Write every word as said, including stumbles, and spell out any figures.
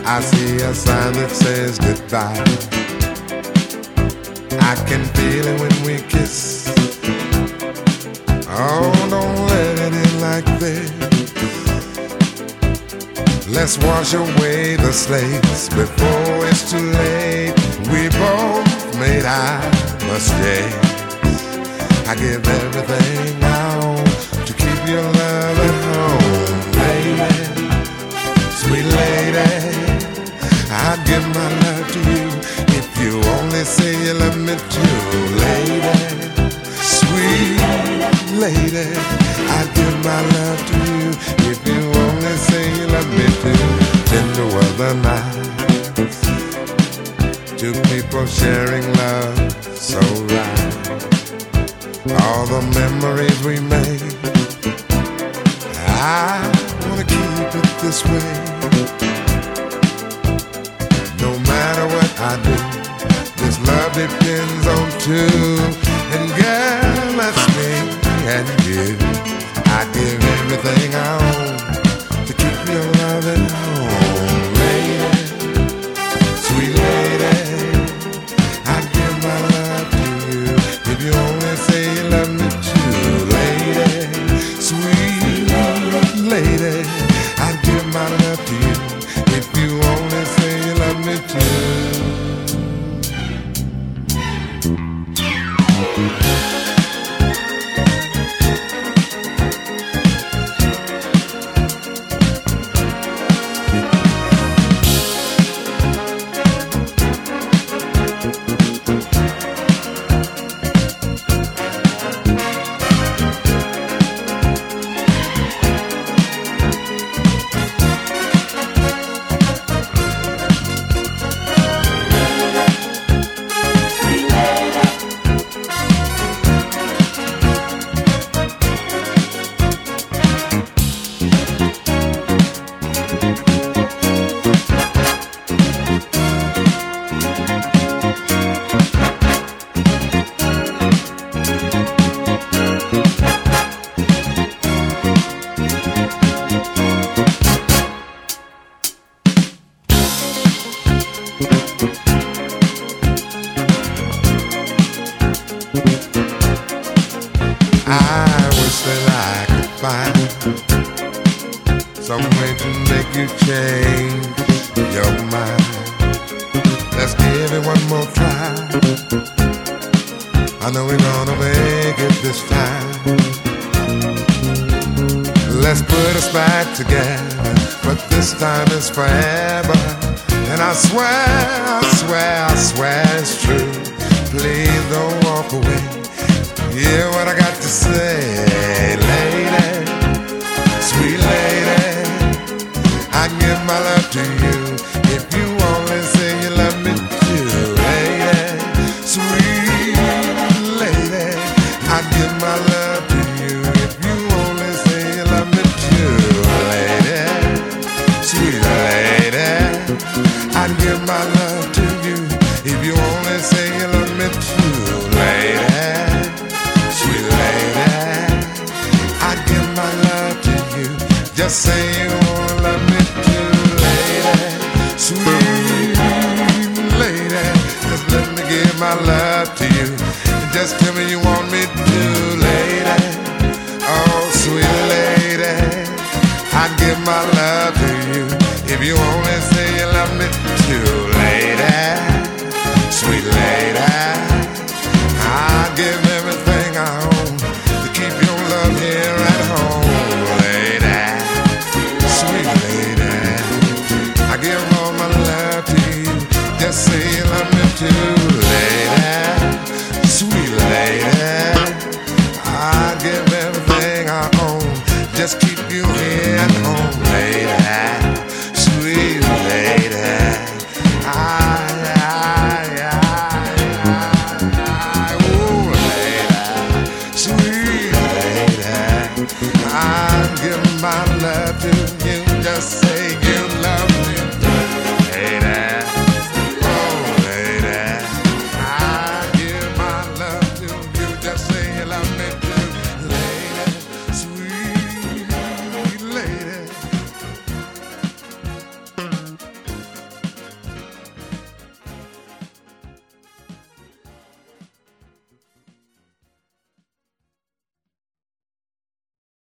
I see a sign that says goodbye. I can feel it when we kiss. Oh, don't let it in like this. Let's wash away the slates before it's too late. We both made our mistakes. I give everything out to keep your love at home, baby. Sweet lady, I'd give my love to you if you only say you love me too, lady. Sweet lady, I'd give my love to you if you only say you love me too. Tender weather nights, two people sharing love so right. All the memories we made, I wanna keep it this way. No matter what I do, this love depends on two. And girl, that's me and you. I give everything I own to keep your love at home, lady. Sweet lady, I give my love to you if you only say you love me too, lady. Sweet lady, I give my love to you if you only say you love me too. I wish that I could find some way to make you change your mind. Let's give it one more try. I know we're gonna make it this time. Let's put us back together, but this time is forever. And I swear, I swear, I swear it's true. Please don't walk away. Hear what I got to say, lady. Sweet lady, I give my love to you if you only say you love me too, lady. Sweet lady, I give my love to you if you only say you love me too, lady. Sweet lady, I give my love to you if you only say you love me too, lady. Just say you wanna love me too, lady. Sweet lady, just let me give my love to you. And just tell me you want me to, lady. Oh, sweet lady, I'd give my love to you if you only say you love me too, lady. Sweet lady, I'd give everything I own to keep your love here at home. I give all my love to you. Just say you love me too.